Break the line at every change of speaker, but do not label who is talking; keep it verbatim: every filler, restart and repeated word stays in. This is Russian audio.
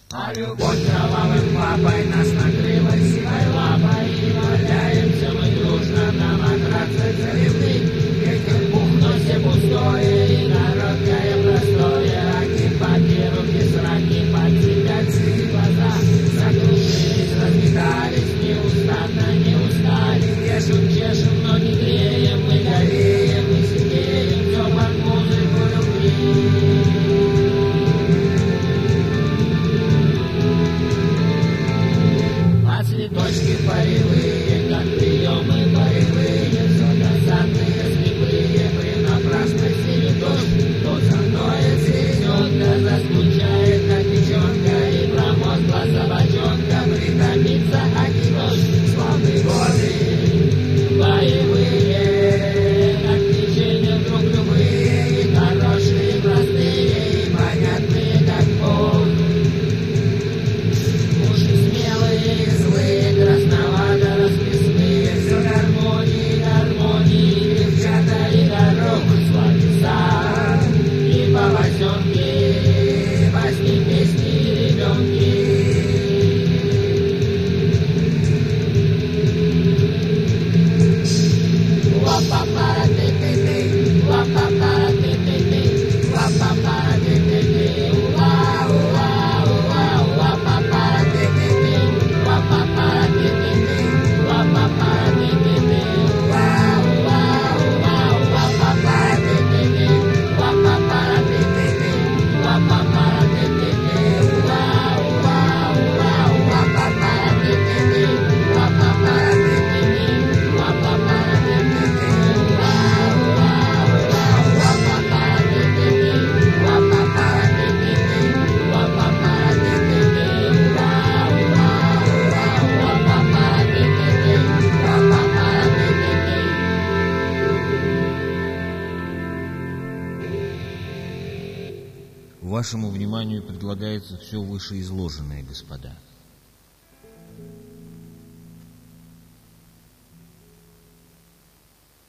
А любовь кровавым папой нас накрыла сивой лапой, и валяемся мы дружно на матрацах заливных. Ветер пухнет все пустое и короткое простое. Раки папе, руки сраки, подцепятся глаза. Закружились, разметались, неустанно не устали. Чешем, чешем, но не греем, мы гореем, мы сидеем, все под музыку любви. Цветочки полевые, как приемы полевые, все досадные, слепые, при напрасной силе дождь, то за мной цветет, да заскучает, как печенка, и промокла собачонка, притомится окидош, славные годы, боевые, как течение вдруг любые, и хорошие, и простые, и понятные, как Бог. Уши смелые, злые, красновато расписные, все гармонии, гармонии, девчата и дорог, словеса и повозенки, басни, песни и ребенки. Ла-па-па-ра-ты-ты-ты, ла-па-па-ра-ты-ты-ты, ла-па-па-ра-ты-ты-ты, уа-уа, уа, ла-па-па-ра-ты-ты-ты, ла-па-па-ра-ты-ты-ты, ла-па-па-ра-ты-ты-ты, уа-уа, уа, ла-па-па-ра-ты-ты-ты, ла-па-па-ра-ты-ты-ты, ла-па-па-ра-ты-ты-ты, уа-уа, уа, ла-па-па-ра-ты-ты-ты, ла-па-па-ра-ты-ты-ты, ла-па-па-ра-ты-ты-ты.
Вашему вниманию предлагается все вышеизложенное, господа.